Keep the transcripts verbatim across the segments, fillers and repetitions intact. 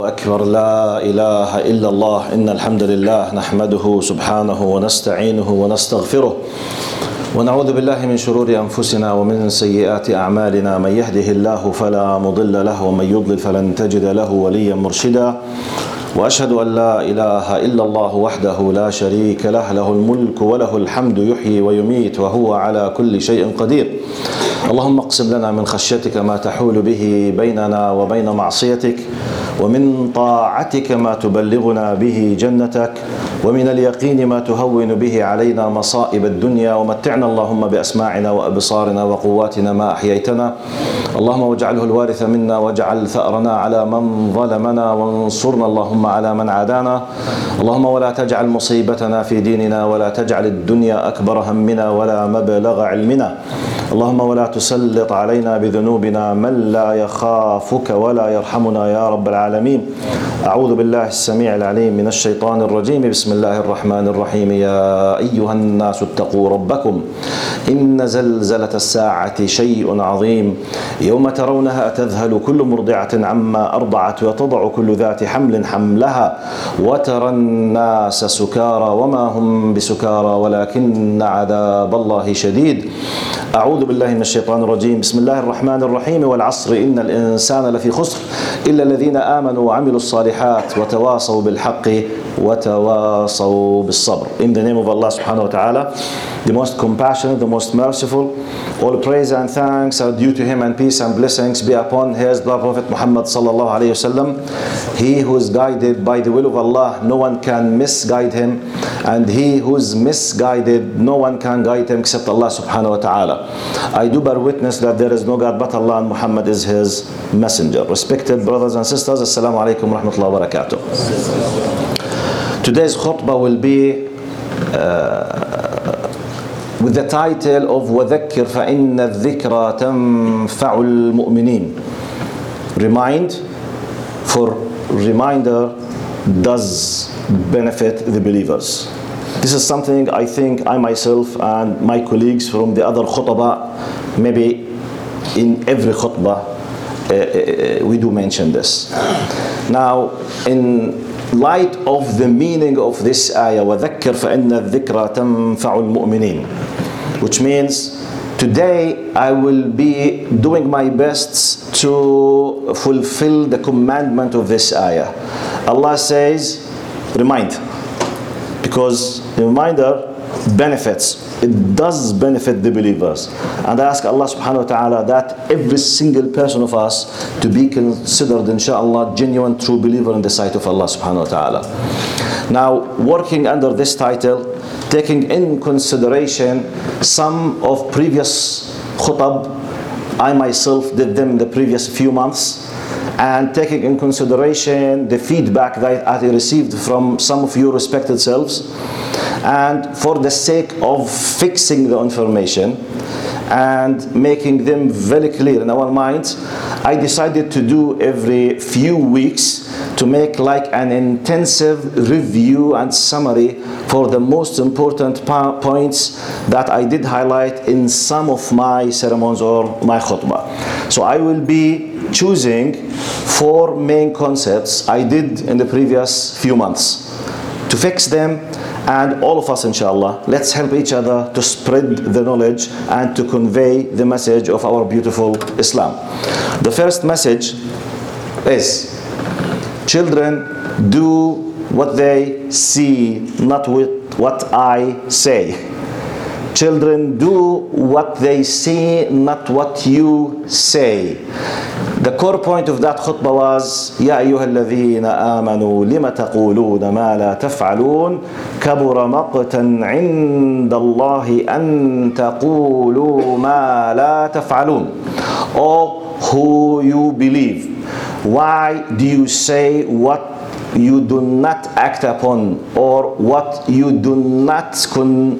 أكبر لا إله إلا الله إن الحمد لله نحمده سبحانه ونستعينه ونستغفره ونعوذ بالله من شرور أنفسنا ومن سيئات أعمالنا من يهده الله فلا مضل له ومن يضلل فلن تجد له وليا مرشدا وأشهد أن لا إله إلا الله وحده لا شريك له له الملك وله الحمد يحيي ويميت وهو على كل شيء قدير. اللهم اقسم لنا من خشيتك ما تحول به بيننا وبين معصيتك ومن طاعتك ما تبلغنا به جنتك ومن اليقين ما تهون به علينا مصائب الدنيا ومتعنا اللهم بأسماعنا وأبصارنا وقواتنا ما أحييتنا اللهم واجعله الوارث منا واجعل ثأرنا على من ظلمنا وانصرنا اللهم على من عادانا اللهم ولا تجعل مصيبتنا في ديننا ولا تجعل الدنيا أكبر همنا ولا مبلغ علمنا اللهم ولا تسلط علينا بذنوبنا من لا يخافك ولا يرحمنا يا رب العالمين. أعوذ بالله السميع العليم من الشيطان الرجيم. بسم الله الرحمن الرحيم. يا أيها الناس اتقوا ربكم إن زلزلة الساعة شيء عظيم يوم ترونها تذهل كل مرضعة عما أرضعت وتضع كل ذات حمل حملها وترى الناس سكارى وما هم بسكارى ولكن عذاب الله شديد. أعوذ بالله من الشيطان الرجيم. بسم الله الرحمن الرحيم. والعصر إن الإنسان لفي خسر إلا الذين آمنوا وعملوا الصالحات وتواصوا بالحق وتواصوا بالصبر. In the name of Allah subhanahu wa ta'ala, the most compassionate, the most merciful, all praise and thanks are due to him and peace and blessings be upon his beloved Prophet Muhammad sallallahu alayhi wasallam. He who is guided by the will of Allah, no one can misguide him, and he who is misguided, no one can guide him except Allah subhanahu wa ta'ala. I do bear witness that there is no God but Allah and Muhammad is his messenger. Respected brothers and sisters, assalamu alaikum wa rahmatullahi wa barakatuh. Today's khutbah will be uh, with the title of وَذَكِّرْ فَإِنَّ الذِّكْرَى تَنْفَعُ الْمُؤْمِنِينَ. Remind, for reminder does benefit the believers. This is something I think I myself and my colleagues from the other khutbah, maybe in every khutbah, uh, uh, we do mention this. Now, in light of the meaning of this ayah, وَذَكِّرْ فَإِنَّ الذِّكْرَى تَنْفَعُ الْمُؤْمِنِينَ, which means today I will be doing my best to fulfill the commandment of this ayah. Allah says, remind, because the reminder benefits. It does benefit the believers. And I ask Allah subhanahu wa ta'ala that every single person of us to be considered, inshaAllah, genuine true believer in the sight of Allah subhanahu wa ta'ala. Now, working under this title, taking in consideration some of previous khutab, I myself did them in the previous few months, and taking in consideration the feedback that I received from some of your respected selves, and for the sake of fixing the information and making them very clear in our minds, I decided to do every few weeks to make like an intensive review and summary for the most important points that I did highlight in some of my sermons or my khutbah. So I will be choosing four main concepts I did in the previous few months to fix them, and all of us, inshallah, let's help each other to spread the knowledge and to convey the message of our beautiful Islam. The first message is, children, do what they see, not with what I say. Children, do what they see, not what you say. The core point of that khutbah was, يَا أَيُّهَا الَّذِينَ آمَنُوا لِمَ تَقُولُونَ مَا لَا تَفْعَلُونَ كَبُرَ مَقْتًا عِنْدَ اللَّهِ أَن تَقُولُوا مَا لَا تَفْعَلُونَ. O who you believe, why do you say what you do not act upon, or what you do not con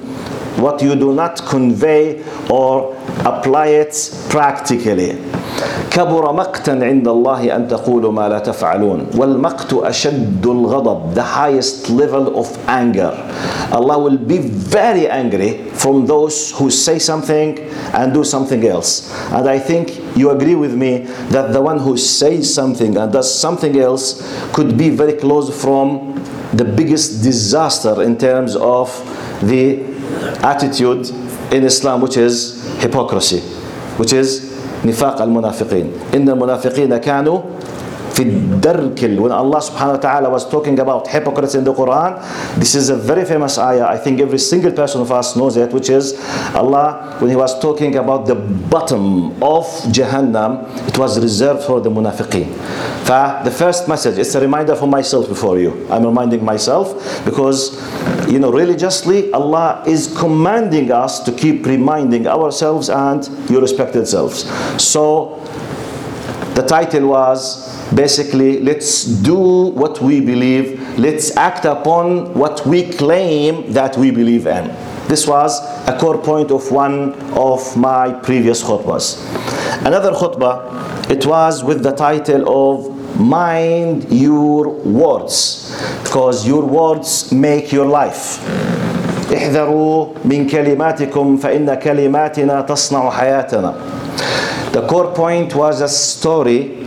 what you do not convey or apply it practically. كبر مقتا عند الله أن تقولوا ما لا تفعلون والمقت أشد الغضب, the highest level of anger. Allah will be very angry from those who say something and do something else. And I think you agree with me that the one who says something and does something else could be very close from the biggest disaster in terms of the attitude in Islam, which is hypocrisy, which is نفاق المنافقين. إن المنافقين كانوا في الدرك. When Allah subhanahu wa ta'ala was talking about hypocrites in the Quran, this is a very famous ayah. I think every single person of us knows it, which is Allah, when he was talking about the bottom of Jahannam, it was reserved for the munafiqeen. The first message, it's a reminder for myself before you. I'm reminding myself because, you know, religiously, Allah is commanding us to keep reminding ourselves and your respected selves. So, the title was basically, let's do what we believe, let's act upon what we claim that we believe in. This was a core point of one of my previous khutbahs. Another khutbah, it was with the title of Mind Your Words, because your words make your life. احذروا من كلماتكم فإن كلماتنا تصنع حياتنا. The core point was a story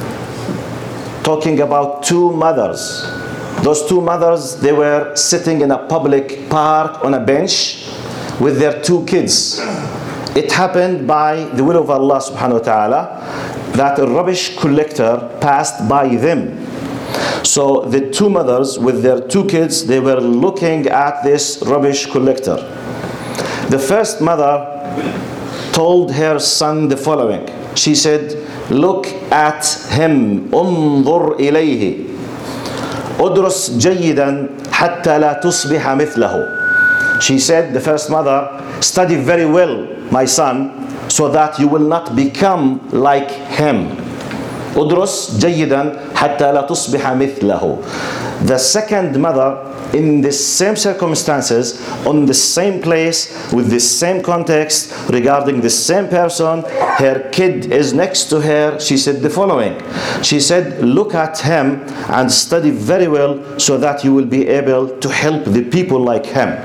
talking about two mothers. Those two mothers, they were sitting in a public park on a bench with their two kids. It happened by the will of Allah subhanahu wa ta'ala that a rubbish collector passed by them. So the two mothers with their two kids, they were looking at this rubbish collector. The first mother told her son the following. She said, look at him, انظر إليه ادرس جيدا حتى لا تصبح مثله. She said, the first mother, study very well, my son, so that you will not become like him. ادرس جيدا حتى لا تصبح مثله. The second mother, in the same circumstances, on the same place, with the same context, regarding the same person, her kid is next to her, she said the following. She said, look at him and study very well so that you will be able to help the people like him.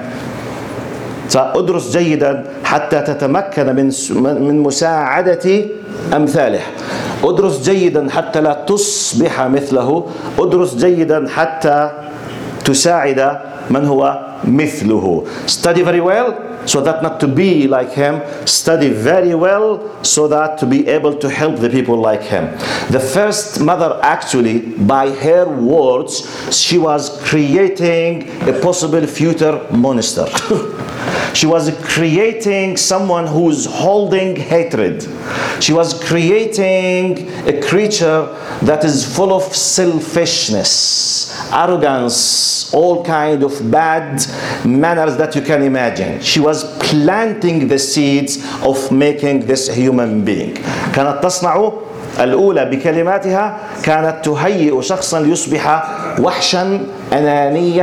فأدرس جيدا حتى تتمكن من من مساعدة أمثاله. أدرس جيدا حتى لا تصبح مثله. أدرس جيدا حتى تساعد من هو مثله. Study very well so that not to be like him. Study very well so that to be able to help the people like him. The first mother, actually, by her words, she was creating a possible future monster. She was creating someone who's holding hatred. She was creating a creature that is full of selfishness, arrogance, all kind of bad manners that you can imagine. She was planting the seeds of making this human being. كانت تصنع الأولى بكلماتها كانت تهيئ شخصا ليصبح وحشا أنانيا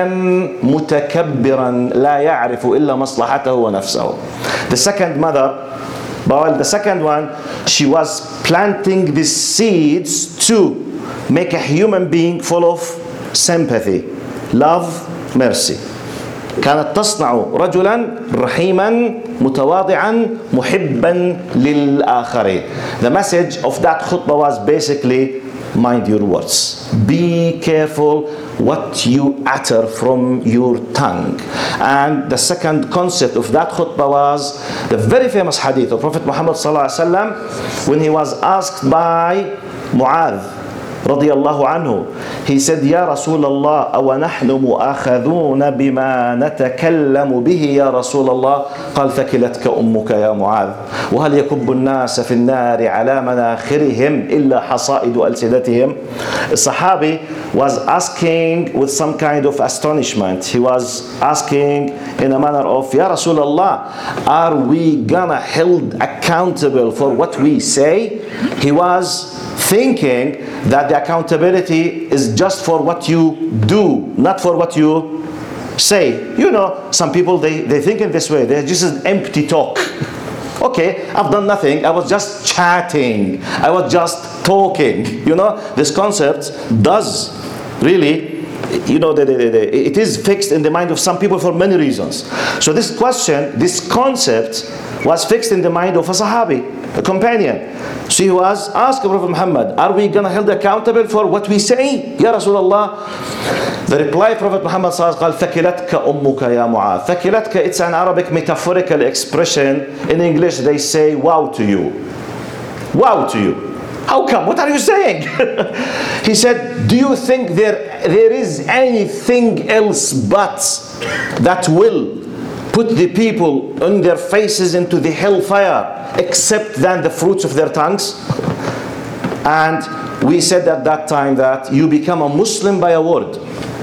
متكبرا لا يعرف إلا مصلحته ونفسه. The second mother, well, the second one, she was planting the seeds to make a human being full of sympathy, love, mercy. كانت تصنع رجلا رحيما متواضعا محبا للآخرين. The message of that khutbah was basically, mind your words. Be careful what you utter from your tongue. And the second concept of that khutbah was the very famous hadith of Prophet Muhammad sallallahu alaihi wasallam when he was asked by Mu'adh رضي الله عنه. He said, يا رسول الله أو نحن مؤاخذون بما نتكلم به يا رسول الله. قال ثكلتك أمك يا معاذ وهل يكب الناس في النار على مناخرهم إلا حصائد ألسنتهم. The Sahabi was asking with some kind of astonishment. He was asking in a manner of, Ya Rasulullah, are we gonna held accountable for what we say? He was thinking that the accountability is just for what you do, not for what you say, you know, some people, they, they think in this way. They're just an empty talk. Okay, I've done nothing. I was just chatting. I was just talking. You know, this concept does really, you know, the, the, the, it is fixed in the mind of some people for many reasons. So this question, this concept was fixed in the mind of a Sahabi, a companion. So he was asking Prophet Muhammad, are we going to hold accountable for what we say? Ya Rasulullah. The reply Prophet Muhammad قال ثكلتك أمك يا معاذ. ثكلتك, it's an Arabic metaphorical expression. In English they say wow to you. Wow to you. How come? What are you saying? He said, do you think there, there is anything else but that will put the people on their faces into the hellfire except than the fruits of their tongues? And we said at that time that you become a Muslim by a word.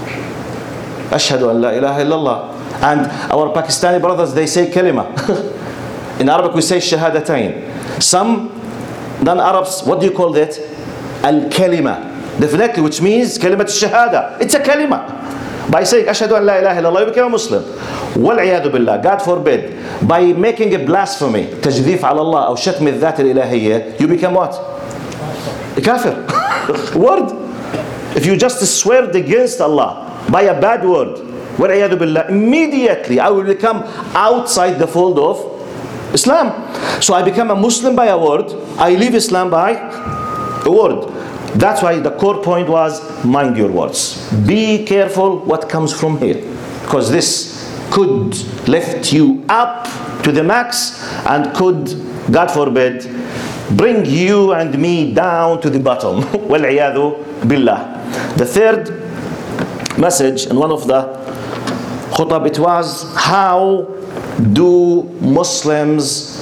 Ashhadu an la ilaha illallah. And our Pakistani brothers, they say kalima. In Arabic we say shahadatain. Some non-Arabs, what do you call that? Al-kalima. Definitely, which means kalimat shahada. It's a kalima. By saying ashhadu an la ilaha illallah, you become a Muslim. Wal-iyadu billah, God forbid. By making a blasphemy, tajdif ala Allah, or shatm al-dhat al-ilahiyya, you become what? A kafir. Word. If you just swear against Allah by a bad word, wal-iyadu billah, immediately I will become outside the fold of Islam. So I become a Muslim by a word, I leave Islam by a word. That's why the core point was mind your words. Be careful what comes from here, because this could lift you up to the max and could, God forbid, bring you and me down to the bottom. Wal-iyadu billah. The third message in one of the khutab, it was how do Muslims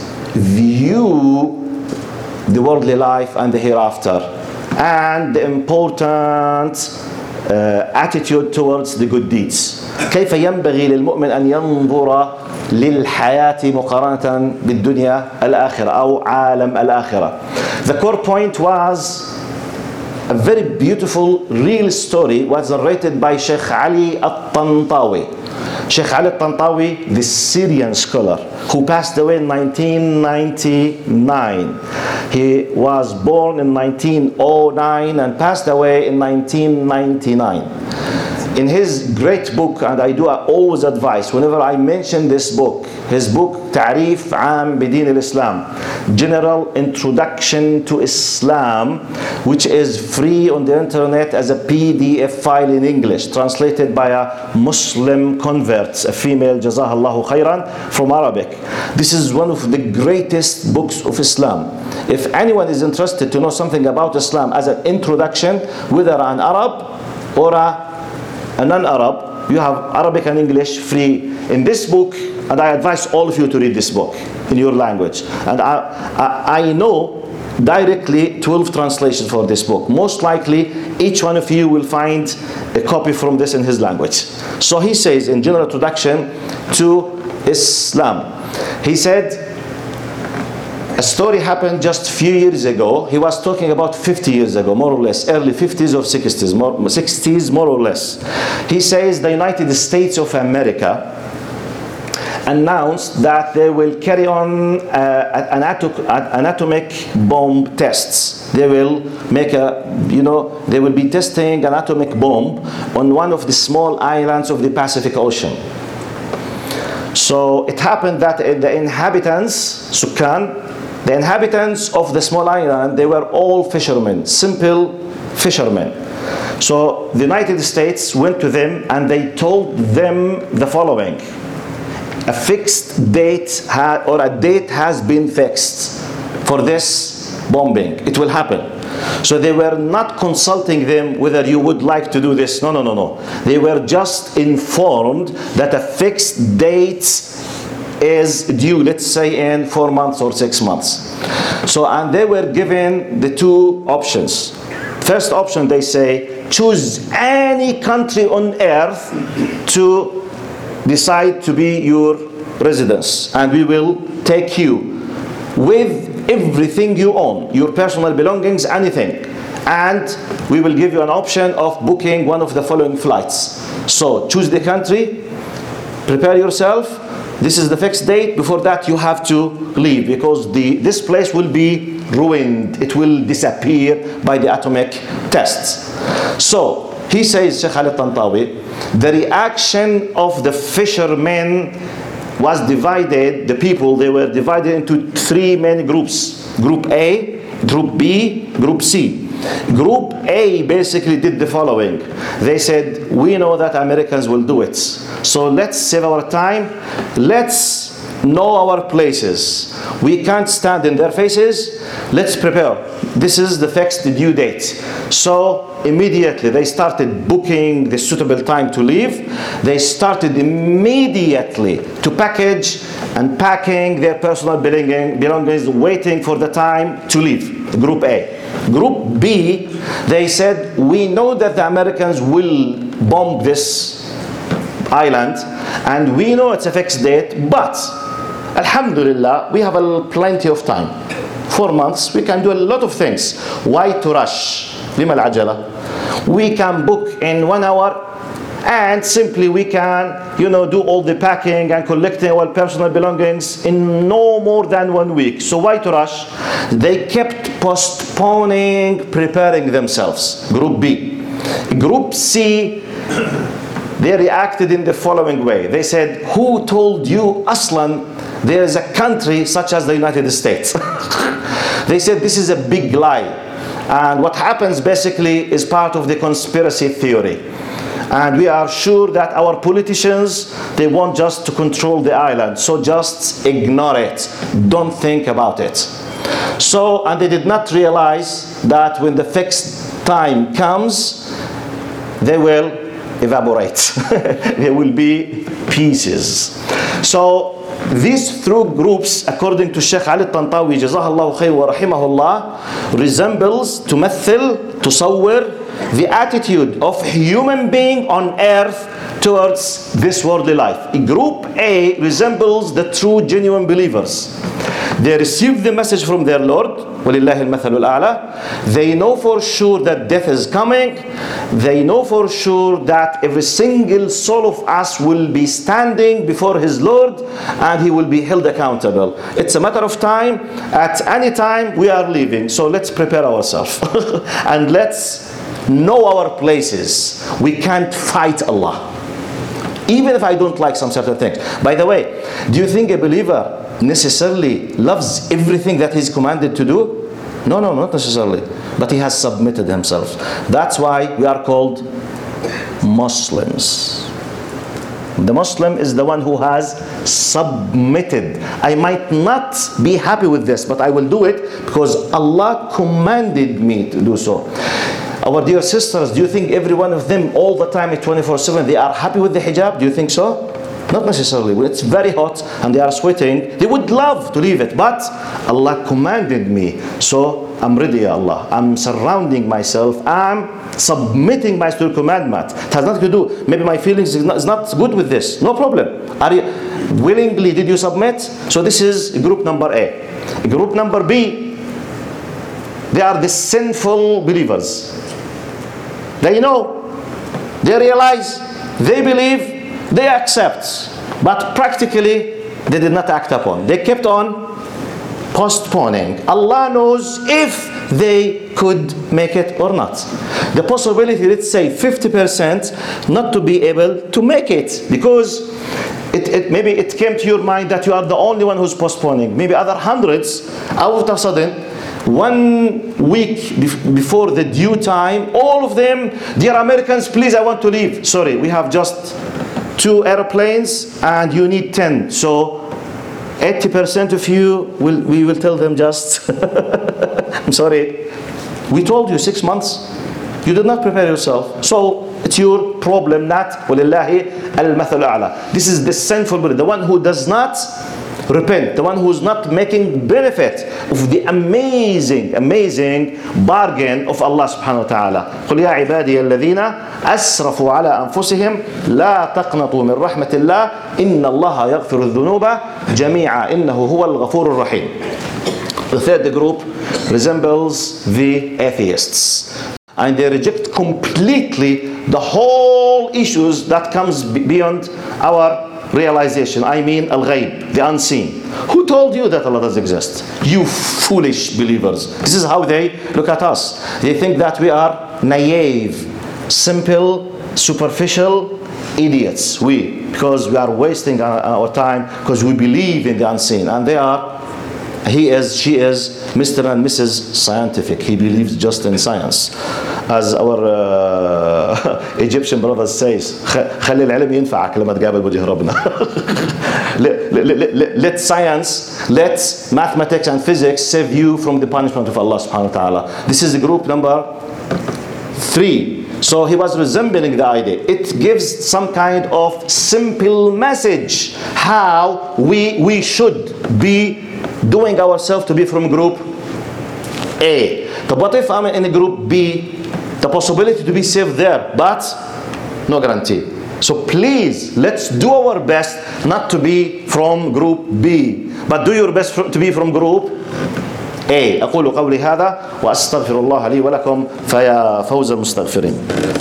view the worldly life and the hereafter, and the important uh, attitude towards the good deeds. كيف ينبغي للمؤمن أن ينظر للحياة مقارنة بالدنيا الآخرة أو عالم الآخرة. The core point was a very beautiful real story was narrated by Sheikh Ali At-Tantawi. Sheikh Ali At-Tantawi, the Syrian scholar who passed away in nineteen ninety-nine. He was born in nineteen oh nine and passed away in nineteen ninety-nine. In his great book, and I do always advise whenever I mention this book, his book Ta'rif Am Bidin al-Islam, General Introduction to Islam, which is free on the internet as a P D F file in English, translated by a Muslim convert, a female, Jazahallahu khairan, from Arabic. This is one of the greatest books of Islam. If anyone is interested to know something about Islam as an introduction, whether an Arab or a a non-Arab, you have Arabic and English free in this book, and I advise all of you to read this book in your language. And I, I, I know directly twelve translations for this book. Most likely each one of you will find a copy from this in his language. So he says in general introduction to Islam, he said, a story happened just a few years ago. He was talking about fifty years ago, more or less, early fifties or sixties, more, sixties more or less. He says the United States of America announced that they will carry on uh, an, atom, an atomic bomb tests. They will make a, you know, they will be testing an atomic bomb on one of the small islands of the Pacific Ocean. So it happened that the inhabitants, Sukkan, the inhabitants of the small island, they were all fishermen, simple fishermen. So the United States went to them and they told them the following: a fixed date ha or a date has been fixed for this bombing. It will happen. So they were not consulting them whether you would like to do this. No, no, no, no. They were just informed that a fixed date is due, let's say in four months or six months. So, and they were given the two options. First option, they say, choose any country on earth to decide to be your residence, and we will take you with everything you own, your personal belongings, anything. And we will give you an option of booking one of the following flights. So choose the country, prepare yourself. This is the fixed date. Before that, you have to leave because the, this place will be ruined. It will disappear by the atomic tests. So, he says, Sheikh Ali Tantawi, the reaction of the fishermen was divided, the people, they were divided into three main groups. Group A, Group B, Group C. Group A basically did the following. They said, we know that Americans will do it. So let's save our time. Let's know our places. We can't stand in their faces. Let's prepare. This is the fixed due date. So immediately they started booking the suitable time to leave. They started immediately to package and packing their personal belongings, waiting for the time to leave. Group A. Group B, they said, we know that the Americans will bomb this island and we know it's a fixed date, but Alhamdulillah, we have a plenty of time. Four months, we can do a lot of things. Why to rush? لما العجلة? We can book in one hour and simply we can, you know, do all the packing and collecting our personal belongings in no more than one week. So why to rush? They kept postponing preparing themselves. Group B. Group C, they reacted in the following way. They said, who told you, Aslan, there is a country such as the United States? They said this is a big lie. And what happens basically is part of the conspiracy theory. And we are sure that our politicians, they want just to control the island. So just ignore it. Don't think about it. So, and they did not realize that when the fixed time comes, they will evaporate. There will be pieces. So, these three groups, according to Sheikh Ali Tantawi, Jazakallahu khayr wa rahimahullah, resembles, تمثل, تصور, the attitude of human being on earth towards this worldly life. Group A resembles the true genuine believers. They receive the message from their Lord, وَلِلَّهِ الْمَثَلُ الْأَعْلَى. They know for sure that death is coming. They know for sure that every single soul of us will be standing before his Lord and he will be held accountable. It's a matter of time. At any time we are leaving. So let's prepare ourselves and let's know our places. We can't fight Allah, even if I don't like some certain things. By the way, do you think a believer necessarily loves everything that he's commanded to do? No, no, not necessarily. But he has submitted himself. That's why we are called Muslims. The Muslim is the one who has submitted. I might not be happy with this, but I will do it because Allah commanded me to do so. Our dear sisters, do you think every one of them all the time at twenty-four seven, they are happy with the hijab? Do you think so? Not necessarily. When it's very hot and they are sweating, they would love to leave it. But Allah commanded me. So I'm ready, Ya Allah. I'm surrounding myself. I'm submitting myself to the commandment. It has nothing to do. Maybe my feelings is not, is not good with this. No problem. Are you willingly, did you submit? So this is group number A. Group number B, they are the sinful believers. They know, they realize, they believe, they accept, but practically they did not act upon. They kept on postponing. Allah knows if they could make it or not. The possibility, let's say fifty percent not to be able to make it, because it, it maybe it came to your mind that you are the only one who's postponing. Maybe other hundreds, all of a sudden, one week before the due time, all of them, dear Americans, please, I want to leave. Sorry, we have just two airplanes and you need ten. So eighty percent of you, will we will tell them just, I'm sorry, we told you six months. You did not prepare yourself. So it's your problem, not وَلِلَّهِ الْمَثَلُ الْأَعْلَى. This is the sinful believer, the one who does not repent, the one who's not making benefit of the amazing, amazing bargain of Allah subhanahu wa ta'ala. قُلْ يَا عِبَادِيَ الَّذِينَ أَسْرَفُوا عَلَىٰ أَنفُسِهِمْ لَا تَقْنَطُوا مِنْ رَحْمَةِ اللَّهِ إِنَّ اللَّهَ يَغْفِرُ الذُّنُوبَ جَمِيعًا إِنَّهُ هُوَ الْغَفُورُ الرَّحِيمُ. The third group resembles the atheists, and they reject completely the whole issues that comes beyond our realization. I mean al-ghayb, the unseen. Who told you that Allah does exist? You foolish believers. This is how they look at us. They think that we are naive, simple, superficial idiots. We, because we are wasting our, our time because we believe in the unseen. And they are, he is, she is Mister and Missus Scientific. He believes just in science. As our uh, Egyptian brothers says, خلي العلم ينفعك لما تقابل وجه ربنا. let, let, let, let science, let mathematics and physics save you from the punishment of Allah subhanahu wa ta'ala. This is the group number three. So he was resembling the idea. It gives some kind of simple message how we, we should be doing ourselves to be from group A. But what if I'm in a group B? The possibility to be saved there, but no guarantee. So please, let's do our best not to be from group B, but do your best to be from group A. أقول قولي هذا وأستغفر الله لي ولكم فيا فوز المستغفرين.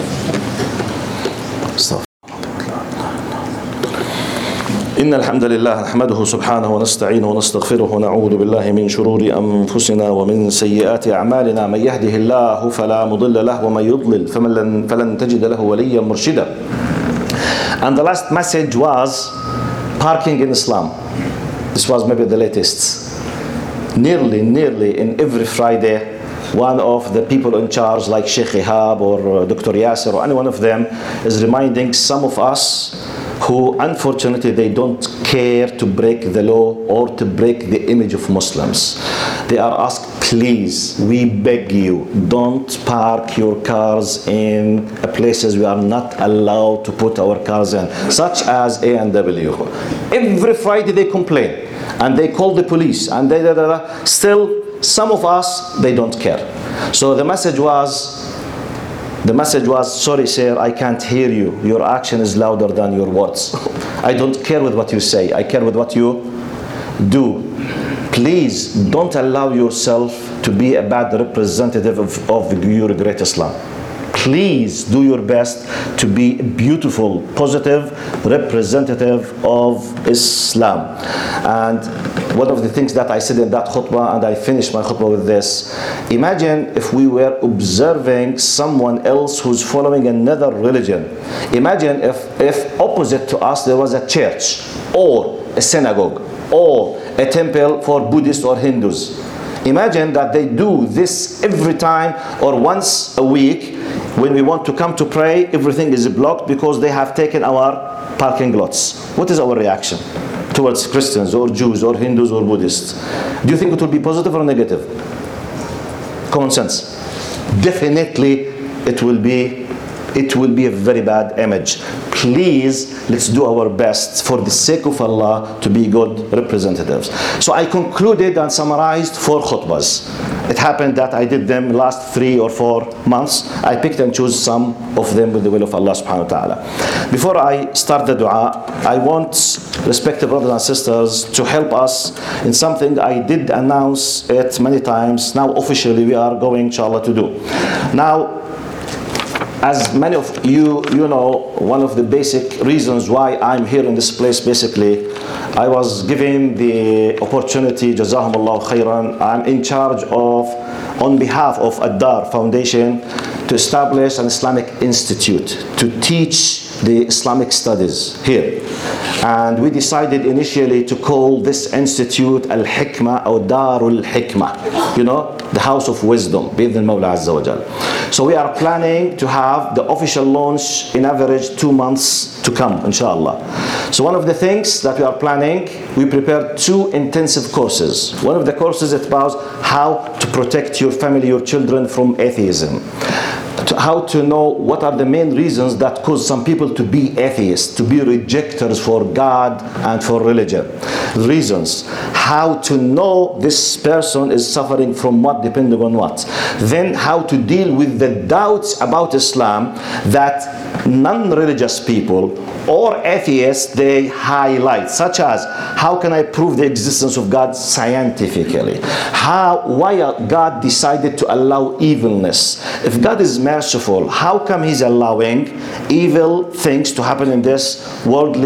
إن الحمد لله نحمده سبحانه ونستعينه ونستغفره ونعوذ بالله من شرور أنفسنا ومن سيئات أعمالنا من يهده الله فلا مضل له ومن يضلل فمن فلن تجد له وليا مرشدا. And the last message was parking in Islam. This was maybe the latest. Nearly, nearly in every Friday, one of the people in charge like Sheikh Ihab or Doctor Yasser or any one of them is reminding some of us who unfortunately they don't care to break the law or to break the image of Muslims. They are asked, please, we beg you, don't park your cars in places we are not allowed to put our cars in, such as A and W. Every Friday they complain and they call the police and they, da, da, da. Still some of us, they don't care. So the message was, The message was, sorry sir, I can't hear you. Your action is louder than your words. I don't care with what you say. I care with what you do. Please don't allow yourself to be a bad representative of, of your great Islam. Please do your best to be a beautiful, positive representative of Islam. And one of the things that I said in that khutbah, and I finished my khutbah with this, imagine if we were observing someone else who's following another religion. Imagine if, if opposite to us there was a church or a synagogue or a temple for Buddhists or Hindus. Imagine that they do this every time or once a week. When we want to come to pray, everything is blocked because they have taken our parking lots. What is our reaction towards Christians or Jews or Hindus or Buddhists? Do you think it will be positive or negative? Common sense. Definitely it will be it will be a very bad image. Please, let's do our best for the sake of Allah to be good representatives. So I concluded and summarized four khutbahs. It happened that I did them last three or four months. I picked and chose some of them with the will of Allah subhanahu wa ta'ala. Before I start the dua, I want respected brothers and sisters to help us in something I did announce it many times. Now officially we are going inshallah to do. Now, as many of you, you know, one of the basic reasons why I'm here in this place, basically, I was given the opportunity, Jazahumullah khairan, I'm in charge of, on behalf of Ad-Dar Foundation, to establish an Islamic institute to teach the Islamic studies here. And we decided initially to call this institute Al-Hikmah or Darul Hikmah, you know, the house of wisdom, Bidn Mawla Azza wa Jal. So we are planning to have the official launch in average two months to come, inshallah. So one of the things that we are planning, we prepared two intensive courses. One of the courses is about how to protect your family, your children from atheism. How to know what are the main reasons that cause some people to be atheists, to be rejectors for God and for religion. Reasons. How to know this person is suffering from what, depending on what. Then how to deal with the doubts about Islam that non-religious people or atheists they highlight, such as how can I prove the existence of God scientifically? How, why God decided to allow evilness? If God is merciful, how come He's allowing evil things to happen in this worldly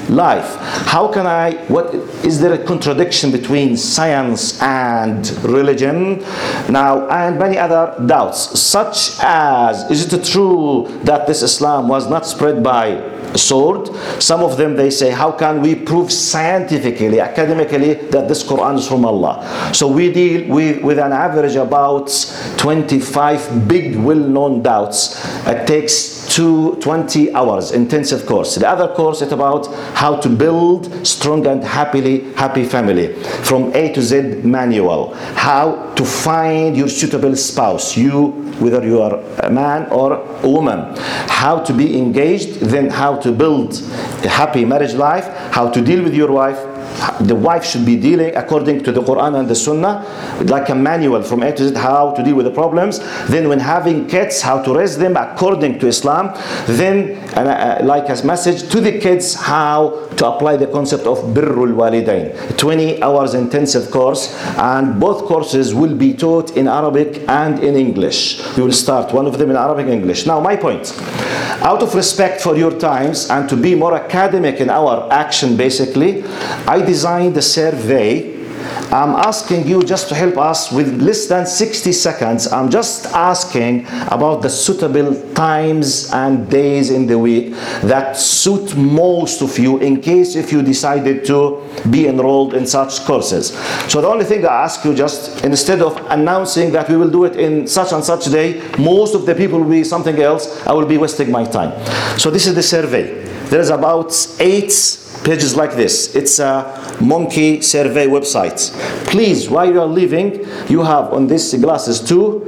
life. How can I, what, is there a contradiction between science and religion? Now, and many other doubts, such as, is it true that this Islam was not spread by a sword? Some of them, they say, how can we prove scientifically, academically, that this Quran is from Allah? So we deal with, with an average about twenty-five big well-known doubts. It takes to twenty hours intensive course. The other course is about how to build strong and happily happy family, from A to Z manual. How to find your suitable spouse, you, whether you are a man or a woman. How to be engaged, then how to build a happy marriage life, how to deal with your wife. The wife should be dealing according to the Quran and the Sunnah, like a manual from A to Z, how to deal with the problems. Then when having kids, how to raise them according to Islam. Then uh, like a message to the kids, how to apply the concept of birrul walidain. twenty hours intensive course, and both courses will be taught in Arabic and in English. We will start one of them in Arabic and English. Now my point, out of respect for your times and to be more academic in our action, basically, I designed a survey. I'm asking you just to help us with less than sixty seconds. I'm just asking about the suitable times and days in the week that suit most of you, in case if you decided to be enrolled in such courses. So the only thing I ask you, just instead of announcing that we will do it in such and such day, most of the people will be something else, I will be wasting my time. So this is the survey. There is about eight pages like this. It's a Monkey survey website. Please, while you are leaving, you have on this glasses two,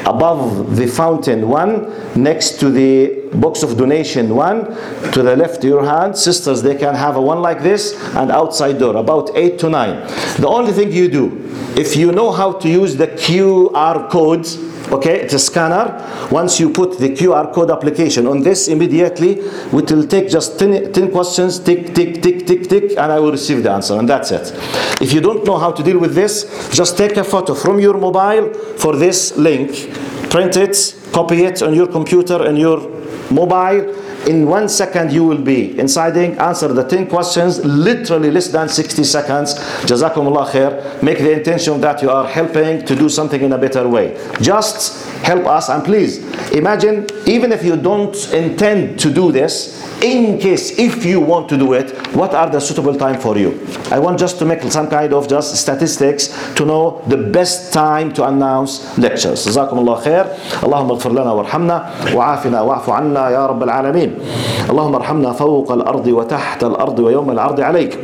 above the fountain one, next to the box of donation one, to the left of your hand. Sisters, they can have a one like this, and outside door, about eight to nine. The only thing you do, if you know how to use the Q R code, okay, it's a scanner. Once you put the Q R code application on this, immediately it will take just ten, ten questions, tick, tick, tick, tick, tick, and I will receive the answer, and that's it. If you don't know how to deal with this, just take a photo from your mobile for this link, print it, copy it on your computer and your mobile. In one second you will be insiding, answer the ten questions, literally less than sixty seconds. Jazakumullah khair. Make the intention that you are helping to do something in a better way. Just help us, and please imagine, even if you don't intend to do this, in case if you want to do it, what are the suitable time for you? I want just to make some kind of just statistics to know the best time to announce lectures. Jazakumullah khair. Allahumma ighfir lana warhamna wa'afina wa'fu anna ya rabbal alamin. اللهم ارحمنا فوق الأرض وتحت الأرض ويوم العرض عليك.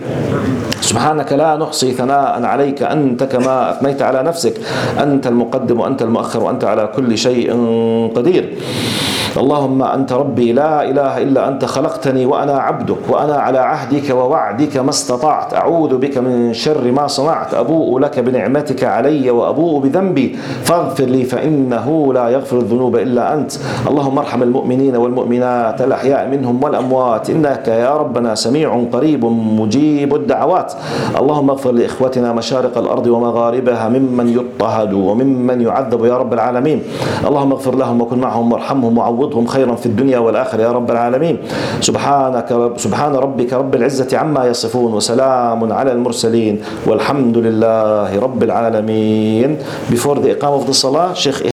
سبحانك لا نحصي ثناء عليك أنت كما أثنيت على نفسك. أنت المقدم وأنت المؤخر وأنت على كل شيء قدير. اللهم أنت ربي لا إله إلا أنت خلقتني وأنا عبدك وأنا على عهدك ووعدك ما استطعت أعوذ بك من شر ما صنعت أبوء لك بنعمتك علي وأبوء بذنبي فاغفر لي فإنه لا يغفر الذنوب إلا أنت. اللهم ارحم المؤمنين والمؤمنات الأحياء منهم والأموات إنك يا ربنا سميع قريب مجيب الدعوات. اللهم اغفر لإخوتنا مشارق الأرض ومغاربها ممن يضطهد وممن يعذب يا رب العالمين. اللهم اغفر لهم وكن معهم وارحمهم وعوضهم خيرا في الدنيا والآخرة يا رب العالمين. سبحانك رب سبحان ربك رب العزة عما يصفون وسلام على المرسلين والحمد لله رب العالمين. Before the Iqam of the Salah, Sheikh